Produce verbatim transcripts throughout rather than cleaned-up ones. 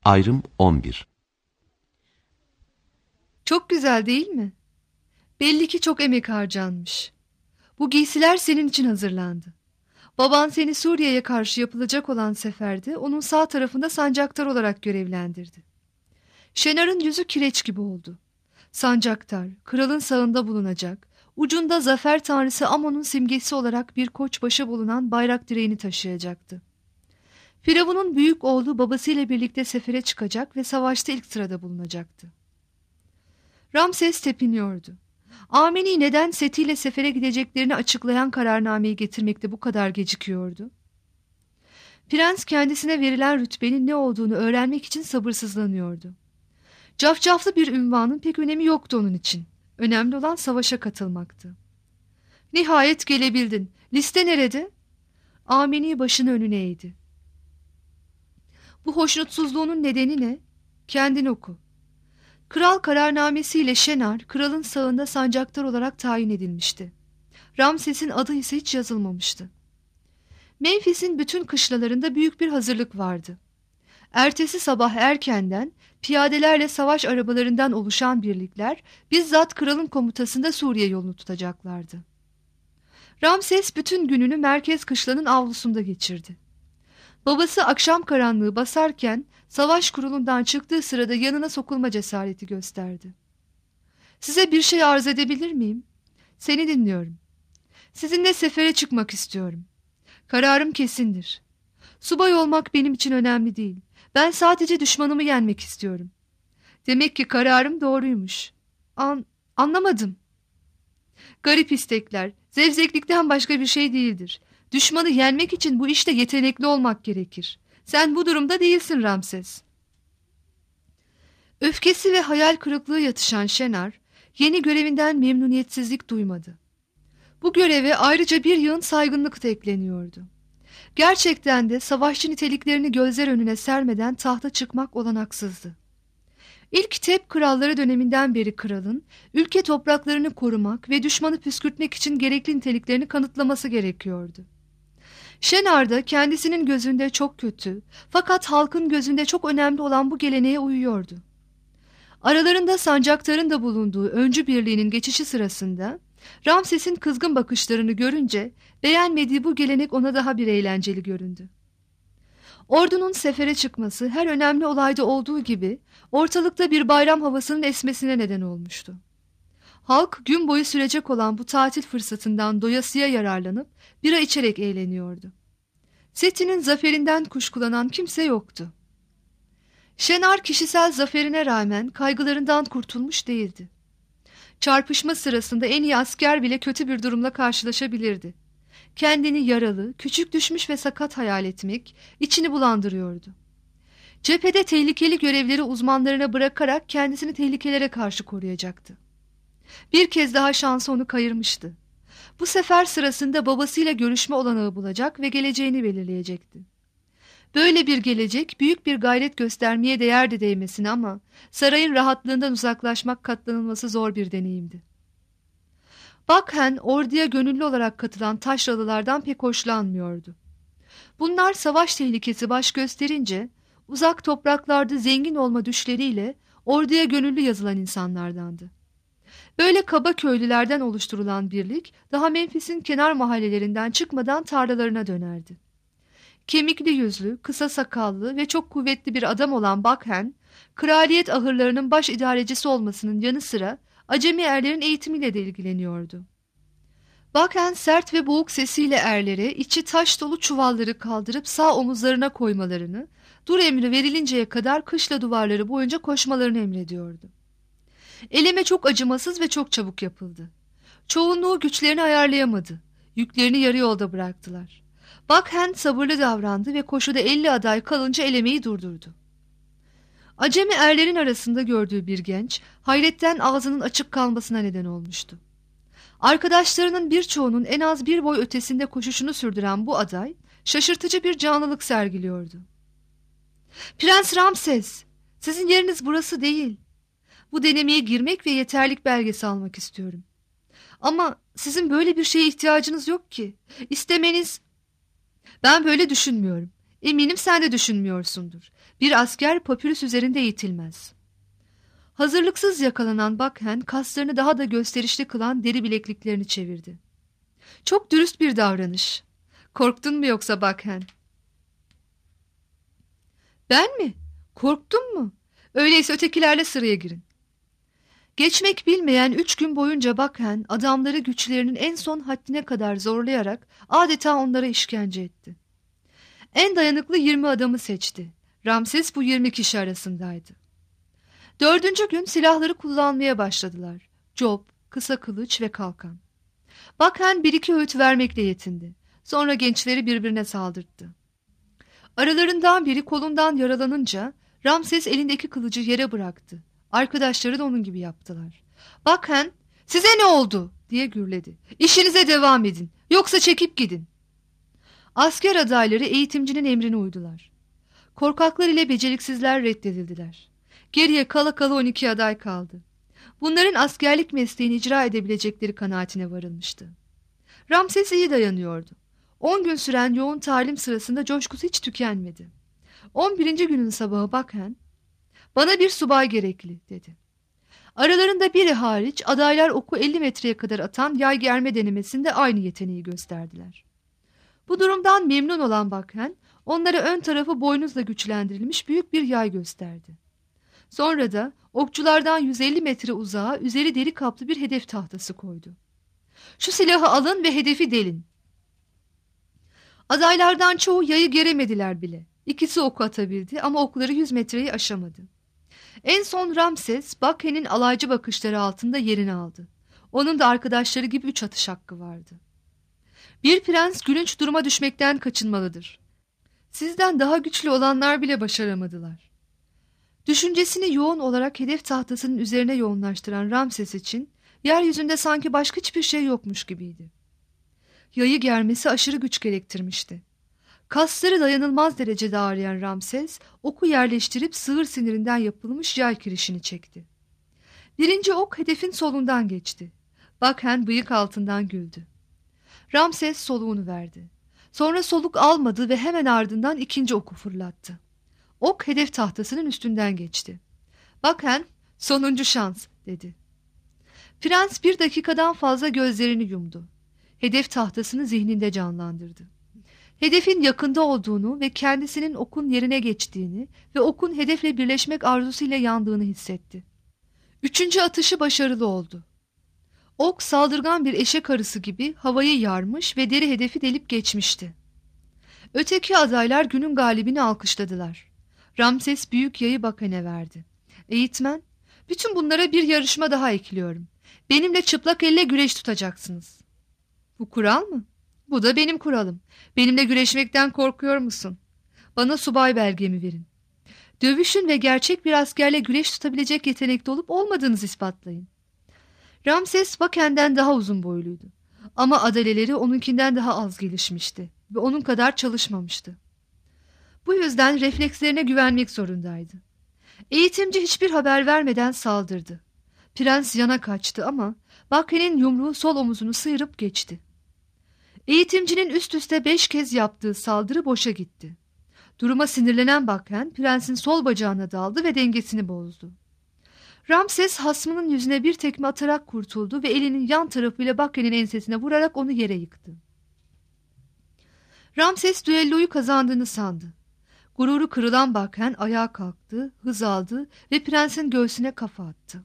Ayrım on bir. Çok güzel değil mi? Belli ki çok emek harcanmış. Bu giysiler senin için hazırlandı. Baban seni Suriye'ye karşı yapılacak olan seferde onun sağ tarafında sancaktar olarak görevlendirdi. Şenar'ın yüzü kireç gibi oldu. Sancaktar, kralın sağında bulunacak, ucunda zafer tanrısı Amon'un simgesi olarak bir koçbaşı bulunan bayrak direğini taşıyacaktı. Firavun'un büyük oğlu babasıyla birlikte sefere çıkacak ve savaşta ilk sırada bulunacaktı. Ramses tepiniyordu. Ameni neden setiyle sefere gideceklerini açıklayan kararnameyi getirmekte bu kadar gecikiyordu? Prens kendisine verilen rütbenin ne olduğunu öğrenmek için sabırsızlanıyordu. Cafcaflı bir ünvanın pek önemi yoktu onun için. Önemli olan savaşa katılmaktı. Nihayet gelebildin. Liste nerede? Ameni başını önüne eğdi. Bu hoşnutsuzluğunun nedeni ne? Kendin oku. Kral kararnamesiyle Şenar, kralın sağında sancaktar olarak tayin edilmişti. Ramses'in adı ise hiç yazılmamıştı. Memfis'in bütün kışlalarında büyük bir hazırlık vardı. Ertesi sabah erkenden piyadelerle savaş arabalarından oluşan birlikler bizzat kralın komutasında Suriye yolunu tutacaklardı. Ramses bütün gününü merkez kışlanın avlusunda geçirdi. Babası akşam karanlığı basarken savaş kurulundan çıktığı sırada yanına sokulma cesareti gösterdi. "Size bir şey arz edebilir miyim? Seni dinliyorum. Sizinle sefere çıkmak istiyorum. Kararım kesindir. Subay olmak benim için önemli değil. Ben sadece düşmanımı yenmek istiyorum." Demek ki kararım doğruymuş. An anlamadım. Garip istekler, zevzeklikten başka bir şey değildir. Düşmanı yenmek için bu işte yetenekli olmak gerekir. Sen bu durumda değilsin Ramses. Öfkesi ve hayal kırıklığı yatışan Şenar, yeni görevinden memnuniyetsizlik duymadı. Bu göreve ayrıca bir yığın saygınlık da ekleniyordu. Gerçekten de savaşçı niteliklerini gözler önüne sermeden tahta çıkmak olanaksızdı. İlk Tep kralları döneminden beri kralın, ülke topraklarını korumak ve düşmanı püskürtmek için gerekli niteliklerini kanıtlaması gerekiyordu. Şenar da kendisinin gözünde çok kötü, fakat halkın gözünde çok önemli olan bu geleneğe uyuyordu. Aralarında sancaktarın da bulunduğu öncü birliğinin geçişi sırasında, Ramses'in kızgın bakışlarını görünce, beğenmediği bu gelenek ona daha bir eğlenceli göründü. Ordunun sefere çıkması her önemli olayda olduğu gibi, ortalıkta bir bayram havasının esmesine neden olmuştu. Halk gün boyu sürecek olan bu tatil fırsatından doyasıya yararlanıp bira içerek eğleniyordu. Seti'nin zaferinden kuşkulanan kimse yoktu. Şenar kişisel zaferine rağmen kaygılarından kurtulmuş değildi. Çarpışma sırasında en iyi asker bile kötü bir durumla karşılaşabilirdi. Kendini yaralı, küçük düşmüş ve sakat hayal etmek içini bulandırıyordu. Cephede tehlikeli görevleri uzmanlarına bırakarak kendisini tehlikelere karşı koruyacaktı. Bir kez daha şansı onu kayırmıştı. Bu sefer sırasında babasıyla görüşme olanağı bulacak ve geleceğini belirleyecekti. Böyle bir gelecek büyük bir gayret göstermeye değerdi değmesine ama sarayın rahatlığından uzaklaşmak katlanılması zor bir deneyimdi. Bakhen orduya gönüllü olarak katılan taşralılardan pek hoşlanmıyordu. Bunlar savaş tehlikesi baş gösterince uzak topraklarda zengin olma düşleriyle orduya gönüllü yazılan insanlardandı. Böyle kaba köylülerden oluşturulan birlik daha Memfis'in kenar mahallelerinden çıkmadan tarlalarına dönerdi. Kemikli yüzlü, kısa sakallı ve çok kuvvetli bir adam olan Bakhen, kraliyet ahırlarının baş idarecisi olmasının yanı sıra acemi erlerin eğitimiyle de ilgileniyordu. Bakhen sert ve boğuk sesiyle erlere içi taş dolu çuvalları kaldırıp sağ omuzlarına koymalarını, dur emri verilinceye kadar kışla duvarları boyunca koşmalarını emrediyordu. Eleme çok acımasız ve çok çabuk yapıldı. Çoğunluğu güçlerini ayarlayamadı. Yüklerini yarı yolda bıraktılar. Bakhen sabırlı davrandı ve koşuda elli aday kalınca elemeyi durdurdu. Acemi erlerin arasında gördüğü bir genç, hayretten ağzının açık kalmasına neden olmuştu. Arkadaşlarının birçoğunun en az bir boy ötesinde koşuşunu sürdüren bu aday, şaşırtıcı bir canlılık sergiliyordu. "Prens Ramses, sizin yeriniz burası değil. Bu denemeye girmek ve yeterlik belgesi almak istiyorum. Ama sizin böyle bir şeye ihtiyacınız yok ki. İstemeniz..." "Ben böyle düşünmüyorum. Eminim sen de düşünmüyorsundur. Bir asker papyrus üzerinde eğitilmez. Hazırlıksız yakalanan Bakhen kaslarını daha da gösterişli kılan deri bilekliklerini çevirdi. Çok dürüst bir davranış. Korktun mu yoksa Bakhen? Ben mi? Korktun mu? Öyleyse ötekilerle sıraya girin. Geçmek bilmeyen üç gün boyunca Bakhen adamları güçlerinin en son haddine kadar zorlayarak adeta onlara işkence etti. En dayanıklı yirmi adamı seçti. Ramses bu yirmi kişi arasındaydı. Dördüncü gün silahları kullanmaya başladılar. Cop, kısa kılıç ve kalkan. Bakhen bir iki öğüt vermekle yetindi. Sonra gençleri birbirine saldırttı. Aralarından biri kolundan yaralanınca Ramses elindeki kılıcı yere bıraktı. Arkadaşları da onun gibi yaptılar. Bakhen, "Size ne oldu?" diye gürledi. "İşinize devam edin, yoksa çekip gidin." Asker adayları eğitimcinin emrine uydular. Korkaklar ile beceriksizler reddedildiler. Geriye kala kala on iki aday kaldı. Bunların askerlik mesleğini icra edebilecekleri kanaatine varılmıştı. Ramses iyi dayanıyordu. On gün süren yoğun talim sırasında coşkusu hiç tükenmedi. On birinci günün sabahı Bakhen, "Bana bir subay gerekli," dedi. Aralarında biri hariç adaylar oku elli metreye kadar atan yay germe denemesinde aynı yeteneği gösterdiler. Bu durumdan memnun olan Bakhen, onlara ön tarafı boynuzla güçlendirilmiş büyük bir yay gösterdi. Sonra da okçulardan yüz elli metre uzağa üzeri deri kaplı bir hedef tahtası koydu. "Şu silahı alın ve hedefi delin." Adaylardan çoğu yayı geremediler bile. İkisi oku atabildi ama okları yüz metreyi aşamadı. En son Ramses, Bakhen'in alaycı bakışları altında yerini aldı. Onun da arkadaşları gibi üç atış hakkı vardı. "Bir prens gülünç duruma düşmekten kaçınmalıdır. Sizden daha güçlü olanlar bile başaramadılar." Düşüncesini yoğun olarak hedef tahtasının üzerine yoğunlaştıran Ramses için yeryüzünde sanki başka hiçbir şey yokmuş gibiydi. Yayı germesi aşırı güç gerektirmişti. Kasları dayanılmaz derecede ağrıyan Ramses, oku yerleştirip sığır sinirinden yapılmış yay kirişini çekti. Birinci ok hedefin solundan geçti. Bakhen bıyık altından güldü. Ramses soluğunu verdi. Sonra soluk almadı ve hemen ardından ikinci oku fırlattı. Ok hedef tahtasının üstünden geçti. Bakhen, "Sonuncu şans," dedi. Prens bir dakikadan fazla gözlerini yumdu. Hedef tahtasını zihninde canlandırdı. Hedefin yakında olduğunu ve kendisinin okun yerine geçtiğini ve okun hedefle birleşmek arzusuyla yandığını hissetti. Üçüncü atışı başarılı oldu. Ok saldırgan bir eşek arısı gibi havayı yarmış ve deri hedefi delip geçmişti. Öteki adaylar günün galibini alkışladılar. Ramses büyük yayı Bakhen'e verdi. "Eğitmen, bütün bunlara bir yarışma daha ekliyorum. Benimle çıplak elle güreş tutacaksınız." "Bu kural mı?" "Bu da benim kuralım. Benimle güreşmekten korkuyor musun? Bana subay belgemi verin. Dövüşün ve gerçek bir askerle güreş tutabilecek yetenekte olup olmadığınızı ispatlayın." Ramses Bakhen'den daha uzun boyluydu. Ama adaleleri onunkinden daha az gelişmişti ve onun kadar çalışmamıştı. Bu yüzden reflekslerine güvenmek zorundaydı. Eğitimci hiçbir haber vermeden saldırdı. Prens yana kaçtı ama Bakhen'in yumruğu sol omuzunu sıyırıp geçti. Eğitimcinin üst üste beş kez yaptığı saldırı boşa gitti. Duruma sinirlenen Bakhen, prensin sol bacağına daldı ve dengesini bozdu. Ramses hasmının yüzüne bir tekme atarak kurtuldu ve elinin yan tarafıyla Bakhen'in ensesine vurarak onu yere yıktı. Ramses düelloyu kazandığını sandı. Gururu kırılan Bakhen ayağa kalktı, hız aldı ve prensin göğsüne kafa attı.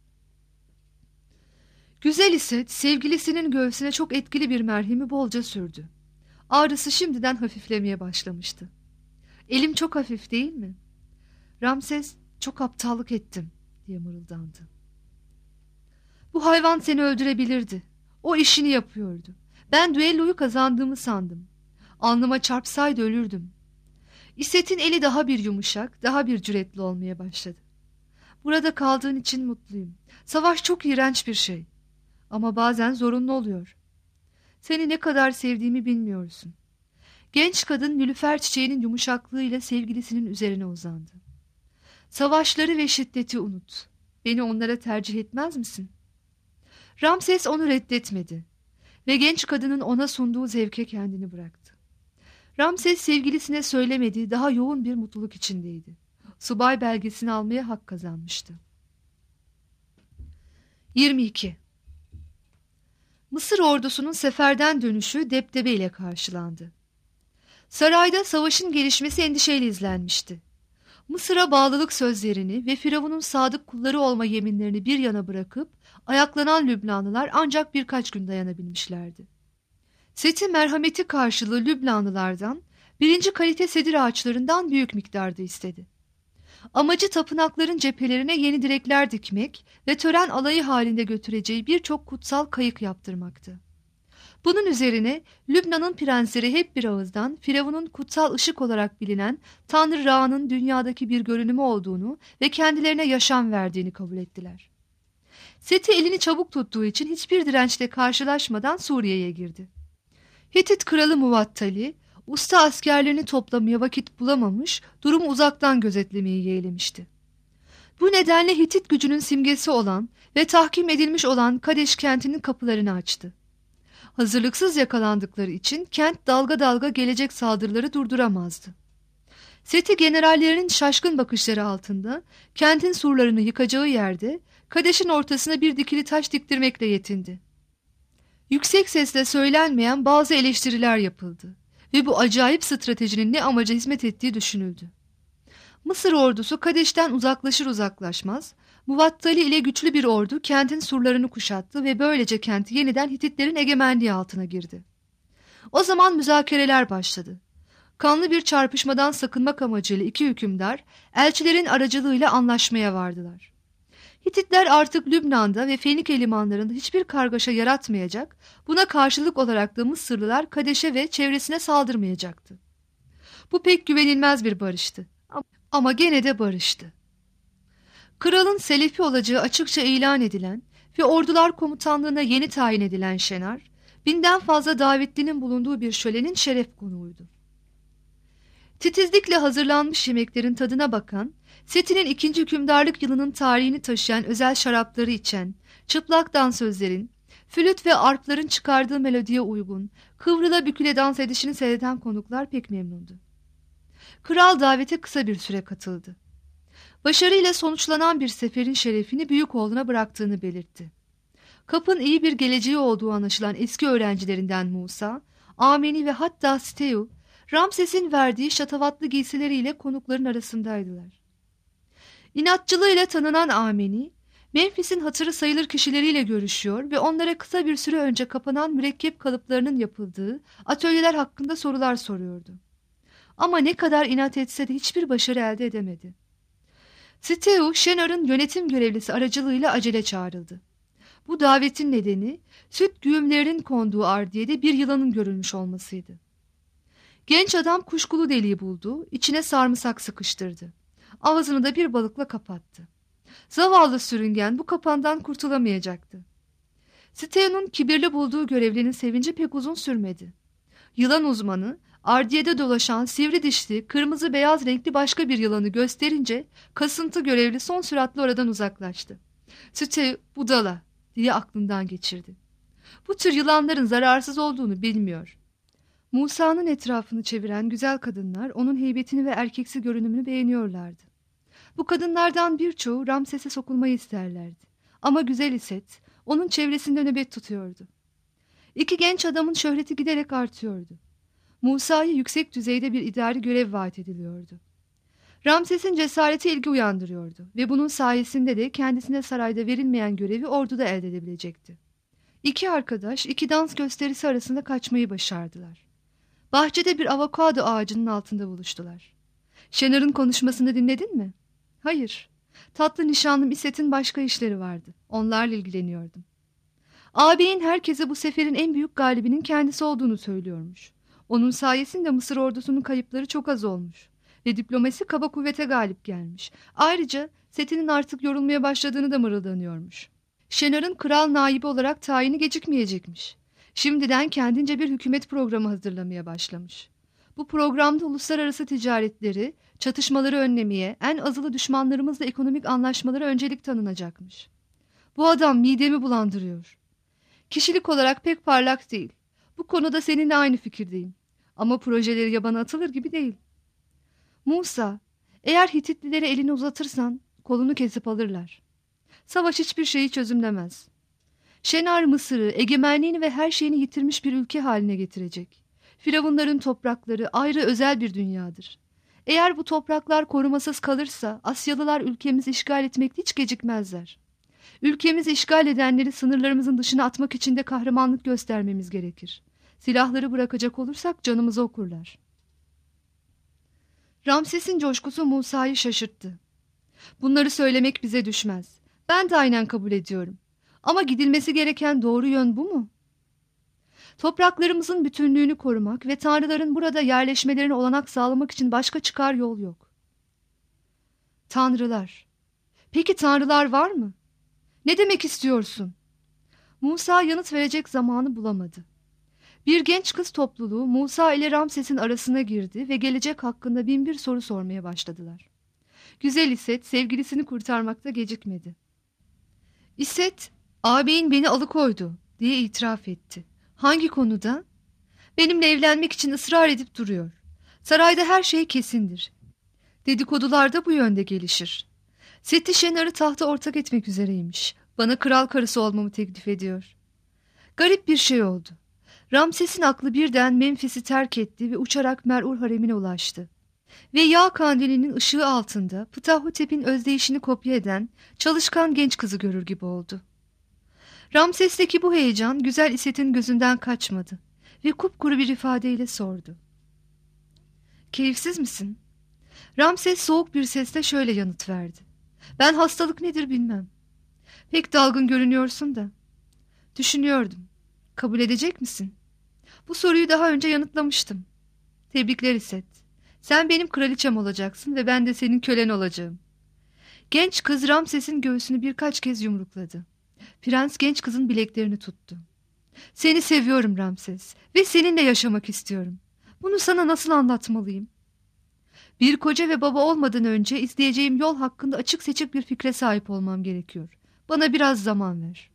Güzel ise sevgilisinin göğsüne çok etkili bir merhemi bolca sürdü. Ağrısı şimdiden hafiflemeye başlamıştı. "Elim çok hafif değil mi?" Ramses, "Çok aptallık ettim," diye mırıldandı. "Bu hayvan seni öldürebilirdi. O işini yapıyordu. Ben düelloyu kazandığımı sandım. Alnıma çarpsaydı ölürdüm." İsset'in eli daha bir yumuşak, daha bir cüretli olmaya başladı. "Burada kaldığın için mutluyum. Savaş çok iğrenç bir şey. Ama bazen zorunlu oluyor. Seni ne kadar sevdiğimi bilmiyorsun." Genç kadın nilüfer çiçeğinin yumuşaklığıyla sevgilisinin üzerine uzandı. "Savaşları ve şiddeti unut. Beni onlara tercih etmez misin?" Ramses onu reddetmedi ve genç kadının ona sunduğu zevke kendini bıraktı. Ramses sevgilisine söylemediği daha yoğun bir mutluluk içindeydi. subay belgesini almaya hak kazanmıştı. yirmi iki. Mısır ordusunun seferden dönüşü depdebe ile karşılandı. Sarayda savaşın gelişmesi endişeyle izlenmişti. Mısır'a bağlılık sözlerini ve Firavun'un sadık kulları olma yeminlerini bir yana bırakıp ayaklanan Lübnanlılar ancak birkaç gün dayanabilmişlerdi. Seti merhameti karşılığı Lübnanlılardan birinci kalite sedir ağaçlarından büyük miktarda istedi. Amacı tapınakların cephelerine yeni direkler dikmek ve tören alayı halinde götüreceği birçok kutsal kayık yaptırmaktı. Bunun üzerine Lübnan'ın prensleri hep bir ağızdan Firavun'un kutsal ışık olarak bilinen Tanrı Ra'nın dünyadaki bir görünümü olduğunu ve kendilerine yaşam verdiğini kabul ettiler. Seti elini çabuk tuttuğu için hiçbir dirençle karşılaşmadan Suriye'ye girdi. Hitit kralı Muvattali, usta askerlerini toplamaya vakit bulamamış, durumu uzaktan gözetlemeyi yeğlemişti. Bu nedenle Hitit gücünün simgesi olan ve tahkim edilmiş olan Kadeş kentinin kapılarını açtı. Hazırlıksız yakalandıkları için kent dalga dalga gelecek saldırıları durduramazdı. Seti generallerinin şaşkın bakışları altında kentin surlarını yıkacağı yerde Kadeş'in ortasına bir dikili taş diktirmekle yetindi. Yüksek sesle söylenmeyen bazı eleştiriler yapıldı ve bu acayip stratejinin ne amaca hizmet ettiği düşünüldü. Mısır ordusu Kadeş'ten uzaklaşır uzaklaşmaz, Muvattali ile güçlü bir ordu kentin surlarını kuşattı ve böylece kenti yeniden Hititlerin egemenliği altına girdi. O zaman müzakereler başladı. Kanlı bir çarpışmadan sakınmak amacıyla iki hükümdar elçilerin aracılığıyla anlaşmaya vardılar. Hititler artık Lübnan'da ve Fenike limanlarında hiçbir kargaşa yaratmayacak, buna karşılık olarak da Mısırlılar Kadeş'e ve çevresine saldırmayacaktı. Bu pek güvenilmez bir barıştı ama gene de barıştı. Kralın Selefi olacağı açıkça ilan edilen ve ordular komutanlığına yeni tayin edilen Şenar, binden fazla davetlinin bulunduğu bir şölenin şeref konuğuydu. Titizlikle hazırlanmış yemeklerin tadına bakan, Seti'nin ikinci hükümdarlık yılının tarihini taşıyan özel şarapları içen, çıplak dansözlerin, flüt ve arpların çıkardığı melodiye uygun, kıvrıla büküle dans edişini seyreden konuklar pek memnundu. Kral davete kısa bir süre katıldı. Başarıyla sonuçlanan bir seferin şerefini büyük oğluna bıraktığını belirtti. Kap'ın iyi bir geleceği olduğu anlaşılan eski öğrencilerinden Musa, Ameni ve hatta Steu, Ramses'in verdiği şatavatlı giysileriyle konukların arasındaydılar. İnatçılığıyla tanınan Ameni, Memphis'in hatırı sayılır kişileriyle görüşüyor ve onlara kısa bir süre önce kapanan mürekkep kalıplarının yapıldığı atölyeler hakkında sorular soruyordu. Ama ne kadar inat etse de hiçbir başarı elde edemedi. Steu, Şenar'ın yönetim görevlisi aracılığıyla acele çağrıldı. Bu davetin nedeni süt güğümlerinin konduğu ardiyede bir yılanın görülmüş olmasıydı. Genç adam kuşkulu deliği buldu, içine sarımsak sıkıştırdı. Ağzını da bir balıkla kapattı. Zavallı sürüngen bu kapandan kurtulamayacaktı. Steu'nun kibirli bulduğu görevlinin sevinci pek uzun sürmedi. Yılan uzmanı, ardiyede dolaşan sivri dişli, kırmızı beyaz renkli başka bir yılanı gösterince kasıntı görevli son süratle oradan uzaklaştı. Steu budala diye aklından geçirdi. Bu tür yılanların zararsız olduğunu bilmiyor. Musa'nın etrafını çeviren güzel kadınlar onun heybetini ve erkeksi görünümünü beğeniyorlardı. Bu kadınlardan birçoğu Ramses'e sokulmayı isterlerdi. Ama güzel İset onun çevresinde nöbet tutuyordu. İki genç adamın şöhreti giderek artıyordu. Musa'ya yüksek düzeyde bir idari görev vaat ediliyordu. Ramses'in cesareti ilgi uyandırıyordu ve bunun sayesinde de kendisine sarayda verilmeyen görevi orduda elde edebilecekti. İki arkadaş iki dans gösterisi arasında kaçmayı başardılar. Bahçede bir avokado ağacının altında buluştular. Şenar'ın konuşmasını dinledin mi? Hayır. Tatlı nişanlım İset'in başka işleri vardı. Onlarla ilgileniyordum. Ağabeyin herkese bu seferin en büyük galibinin kendisi olduğunu söylüyormuş. Onun sayesinde Mısır ordusunun kayıpları çok az olmuş ve diplomasi kaba kuvvete galip gelmiş. Ayrıca Seti'nin artık yorulmaya başladığını da mırıldanıyormuş. Şenar'ın kral naibi olarak tayini gecikmeyecekmiş. Şimdiden kendince bir hükümet programı hazırlamaya başlamış. Bu programda uluslararası ticaretleri, çatışmaları önlemeye, en azılı düşmanlarımızla ekonomik anlaşmalara öncelik tanınacakmış. Bu adam midemi bulandırıyor. Kişilik olarak pek parlak değil. Bu konuda seninle aynı fikirdeyim. Ama projeleri yabana atılır gibi değil. Musa, Eğer Hititlilere elini uzatırsan kolunu kesip alırlar. Savaş hiçbir şeyi çözümlemez. Şenar Mısır'ı, egemenliğini ve her şeyini yitirmiş bir ülke haline getirecek. Firavunların toprakları ayrı özel bir dünyadır. Eğer bu topraklar korumasız kalırsa Asyalılar ülkemizi işgal etmekte hiç gecikmezler. Ülkemizi işgal edenleri sınırlarımızın dışına atmak için de kahramanlık göstermemiz gerekir. Silahları bırakacak olursak canımızı okurlar. Ramses'in coşkusu Musa'yı şaşırttı. Bunları söylemek bize düşmez. Ben de aynen kabul ediyorum. Ama gidilmesi gereken doğru yön bu mu? Topraklarımızın bütünlüğünü korumak ve tanrıların burada yerleşmelerine olanak sağlamak için başka çıkar yol yok. Tanrılar. Peki tanrılar var mı? Ne demek istiyorsun? Musa yanıt verecek zamanı bulamadı. Bir genç kız topluluğu Musa ile Ramses'in arasına girdi ve gelecek hakkında bin bir soru sormaya başladılar. Güzel İsset sevgilisini kurtarmakta gecikmedi. İsset, ağabeyin beni alıkoydu diye itiraf etti. Hangi konuda? Benimle evlenmek için ısrar edip duruyor. Sarayda her şey kesindir. Dedikodular da bu yönde gelişir. Seti Şenar'ı tahta ortak etmek üzereymiş. Bana kral karısı olmamı teklif ediyor. Garip bir şey oldu. Ramses'in aklı birden Memphis'i terk etti ve uçarak Mer'ur haremine ulaştı. Ve yağ kandilinin ışığı altında Ptahhotep'in özdeyişini kopya eden çalışkan genç kızı görür gibi oldu. Ramses'teki bu heyecan güzel İsset'in gözünden kaçmadı ve kupkuru bir ifadeyle sordu. Keyifsiz misin? Ramses soğuk bir sesle şöyle yanıt verdi. Ben hastalık nedir bilmem. Pek dalgın görünüyorsun da. Düşünüyordum. Kabul edecek misin? Bu soruyu daha önce yanıtlamıştım. Tebrikler İsset. Sen benim kraliçem olacaksın ve ben de senin kölen olacağım. Genç kız Ramses'in göğsünü birkaç kez yumrukladı. Prens genç kızın bileklerini tuttu. Seni seviyorum Ramses ve seninle yaşamak istiyorum. Bunu sana nasıl anlatmalıyım? Bir koca ve baba olmadan önce izleyeceğim yol hakkında açık seçik bir fikre sahip olmam gerekiyor. Bana biraz zaman ver.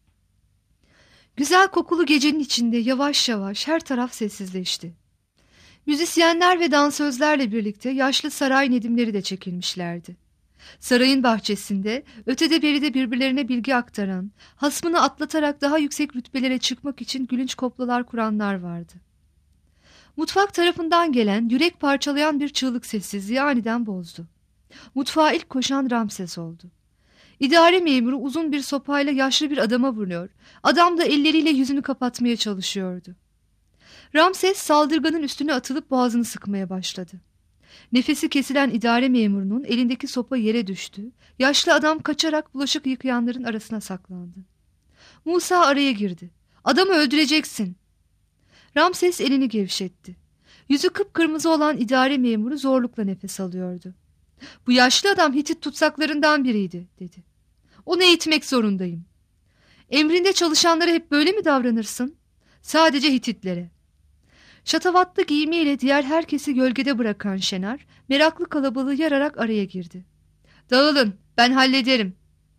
Güzel kokulu gecenin içinde yavaş yavaş her taraf sessizleşti. Müzisyenler ve dansözlerle birlikte yaşlı saray nedimleri de çekilmişlerdi. Sarayın bahçesinde ötede beride birbirlerine bilgi aktaran, hasmını atlatarak daha yüksek rütbelere çıkmak için gülünç koplolar kuranlar vardı. Mutfak tarafından gelen yürek parçalayan bir çığlık sessizliği aniden bozdu. Mutfağa ilk koşan Ramses oldu. İdare memuru uzun bir sopayla yaşlı bir adama vuruyor. Adam da elleriyle yüzünü kapatmaya çalışıyordu. Ramses saldırganın üstüne atılıp boğazını sıkmaya başladı. Nefesi kesilen idare memurunun elindeki sopa yere düştü. Yaşlı adam kaçarak bulaşık yıkayanların arasına saklandı. Musa araya girdi. Adamı öldüreceksin. Ramses elini gevşetti. Yüzü kıpkırmızı olan idare memuru zorlukla nefes alıyordu. Bu yaşlı adam Hitit tutsaklarından biriydi, dedi. Onu eğitmek zorundayım. Emrinde çalışanlara hep böyle mi davranırsın? Sadece Hititlere. Şatavatlı giyimiyle diğer herkesi gölgede bırakan Şenar, meraklı kalabalığı yararak araya girdi. Dağılın, ben hallederim.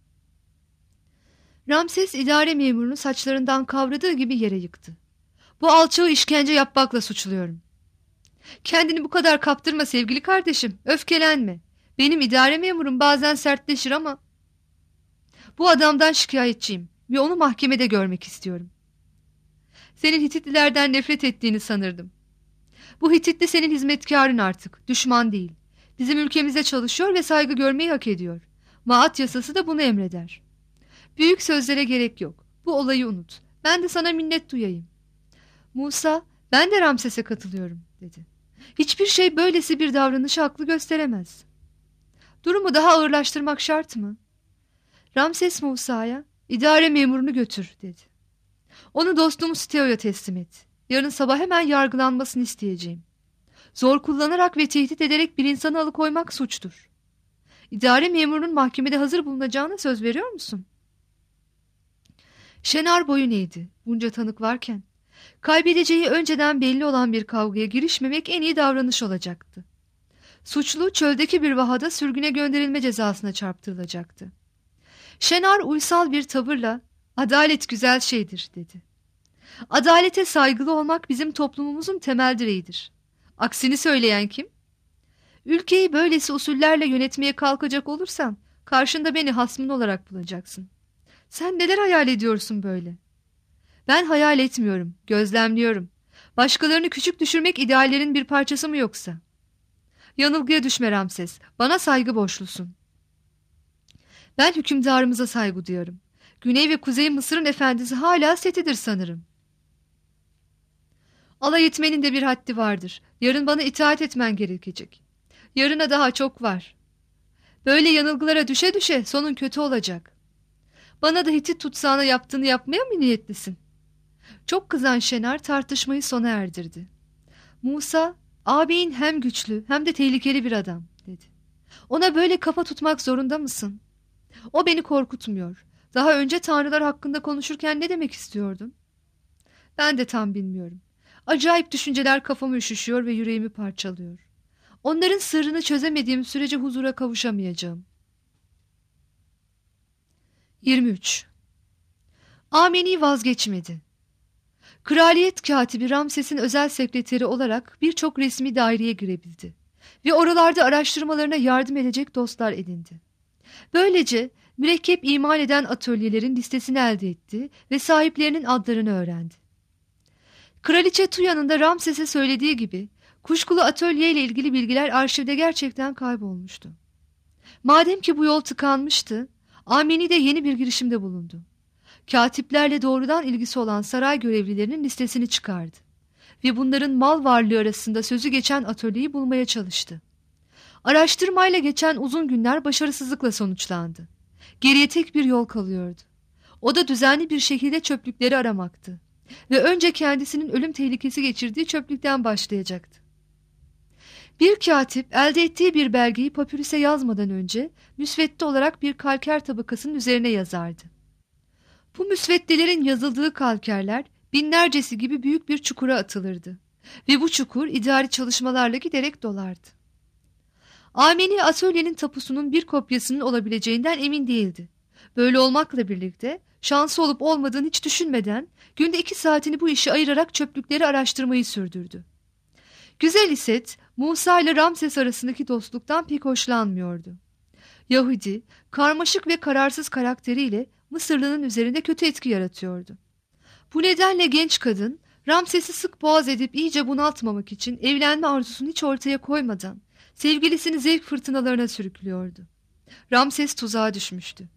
Ramses idare memurunu saçlarından kavradığı gibi yere yıktı. Bu alçağı işkence yapmakla suçluyorum. Kendini bu kadar kaptırma sevgili kardeşim, öfkelenme. Benim idare memurum bazen sertleşir ama... Bu adamdan şikayetçiyim ve onu mahkemede görmek istiyorum. Senin Hititlilerden nefret ettiğini sanırdım. Bu Hititli senin hizmetkarın artık, düşman değil. Bizim ülkemizde çalışıyor ve saygı görmeyi hak ediyor. Maat yasası da bunu emreder. Büyük sözlere gerek yok. Bu olayı unut. Ben de sana minnet duyayım. Musa, ben de Ramses'e katılıyorum, dedi. Hiçbir şey böylesi bir davranışı haklı gösteremez. Durumu daha ağırlaştırmak şart mı? Ramses Musa'ya, idare memurunu götür, dedi. Onu dostumuz Steo'ya teslim et. Yarın sabah hemen yargılanmasını isteyeceğim. Zor kullanarak ve tehdit ederek bir insanı alıkoymak suçtur. İdare memurunun mahkemede hazır bulunacağına söz veriyor musun? Şenar boyun eğdi, bunca tanık varken. Kaybedeceği önceden belli olan bir kavgaya girişmemek en iyi davranış olacaktı. Suçlu çöldeki bir vahada sürgüne gönderilme cezasına çarptırılacaktı. Şenar uysal bir tavırla, adalet güzel şeydir, dedi. Adalete saygılı olmak bizim toplumumuzun temel direğidir. Aksini söyleyen kim? Ülkeyi böylesi usullerle yönetmeye kalkacak olursan karşında beni hasmın olarak bulacaksın. Sen neler hayal ediyorsun böyle? Ben hayal etmiyorum, gözlemliyorum. Başkalarını küçük düşürmek ideallerin bir parçası mı yoksa? Yanılgıya düşme Ramses, bana saygı borçlusun. Ben hükümdarımıza saygı duyarım. Güney ve Kuzey Mısır'ın efendisi hala Seti'dir sanırım. Alay etmenin de bir haddi vardır. Yarın bana itaat etmen gerekecek. Yarına daha çok var. Böyle yanılgılara düşe düşe sonun kötü olacak. Bana da Hitit tutsağına yaptığını yapmaya mı niyetlisin? Çok kızan Şenar tartışmayı sona erdirdi. Musa, ağabeyin hem güçlü hem de tehlikeli bir adam, dedi. Ona böyle kafa tutmak zorunda mısın? O beni korkutmuyor. Daha önce tanrılar hakkında konuşurken ne demek istiyordun? Ben de tam bilmiyorum. Acayip düşünceler kafamı üşüşüyor ve yüreğimi parçalıyor. Onların sırrını çözemediğim sürece huzura kavuşamayacağım. yirmi üç. Ameni vazgeçmedi. Kraliyet katibi Ramses'in özel sekreteri olarak birçok resmi daireye girebildi ve oralarda araştırmalarına yardım edecek dostlar edindi. Böylece mürekkep imal eden atölyelerin listesini elde etti ve sahiplerinin adlarını öğrendi. Kraliçe Tuya'nın da Ramses'e söylediği gibi kuşkulu atölye ile ilgili bilgiler arşivde gerçekten kaybolmuştu. Madem ki bu yol tıkanmıştı, Ameni de yeni bir girişimde bulundu. Katiplerle doğrudan ilgisi olan saray görevlilerinin listesini çıkardı ve bunların mal varlığı arasında sözü geçen atölyeyi bulmaya çalıştı. Araştırmayla geçen uzun günler başarısızlıkla sonuçlandı. Geriye tek bir yol kalıyordu. O da düzenli bir şekilde çöplükleri aramaktı ve önce kendisinin ölüm tehlikesi geçirdiği çöplükten başlayacaktı. Bir katip elde ettiği bir belgeyi papürüse yazmadan önce müsvedde olarak bir kalker tabakasının üzerine yazardı. Bu müsveddelerin yazıldığı kalkerler binlercesi gibi büyük bir çukura atılırdı ve bu çukur idari çalışmalarla giderek dolardı. Ameni atölyenin tapusunun bir kopyasının olabileceğinden emin değildi. Böyle olmakla birlikte şansı olup olmadığını hiç düşünmeden günde iki saatini bu işe ayırarak çöplükleri araştırmayı sürdürdü. Güzel İset, Musa ile Ramses arasındaki dostluktan pek hoşlanmıyordu. Yahudi, karmaşık ve kararsız karakteriyle Mısırlı'nın üzerinde kötü etki yaratıyordu. Bu nedenle genç kadın, Ramses'i sık boğaz edip iyice bunaltmamak için evlenme arzusunu hiç ortaya koymadan sevgilisini zevk fırtınalarına sürüklüyordu. Ramses tuzağa düşmüştü.